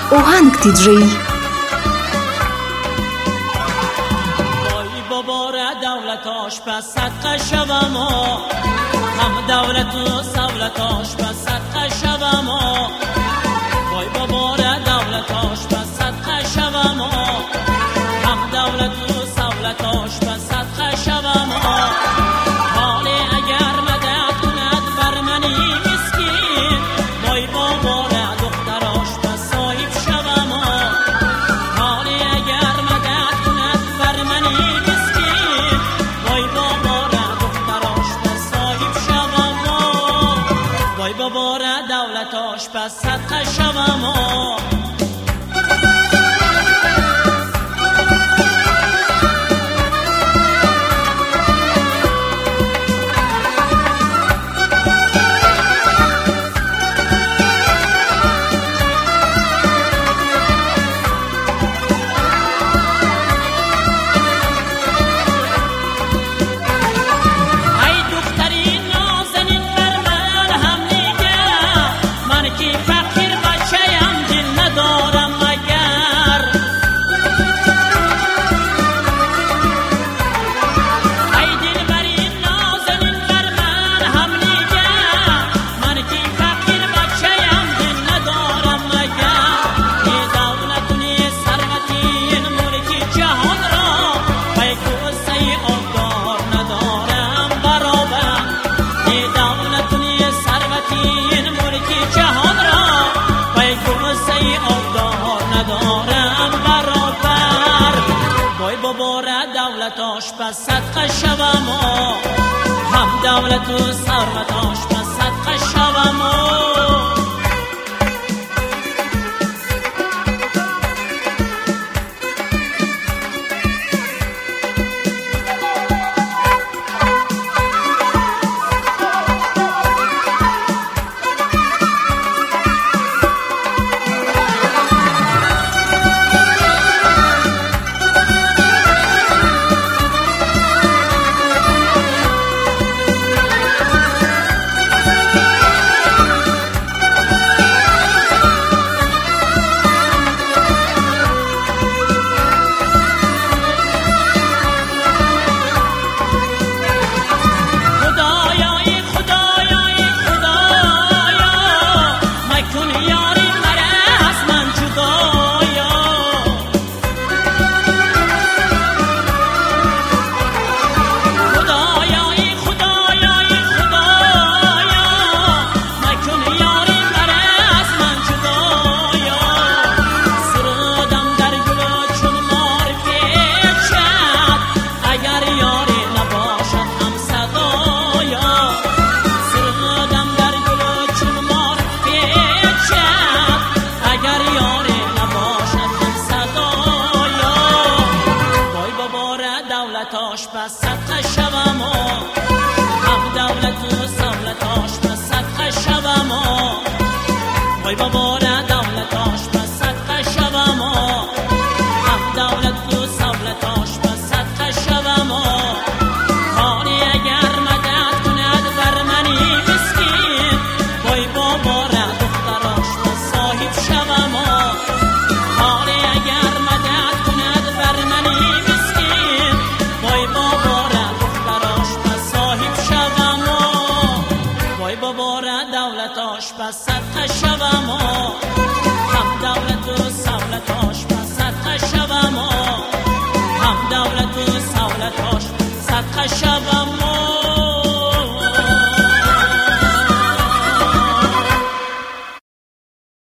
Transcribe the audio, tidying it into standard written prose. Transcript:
اوهنگ تیدری وای بابا را دولتاش پس صدقه شوم هم دولت و سولتاش پس صدقه شوم وای بابا را دولتاش پس صدقه شوم هم دولت و سولتاش پس صدقه شوم حالی اگر مدد کند بر منی مسکین وای بابا را دختراش پس صاحب شوم حالی اگر مدد کند بر منی مسکین وای بابا را دختراش پس صاحب شوم وای بابا را دولتاش پس صدقه شوم دولتاش پس صدقه شوم هم دولت و ثروتاش پس صدقه شوم دولتاش پس صدقه شوم هم دولت و سولتاش پس صدقه شوم وای بابا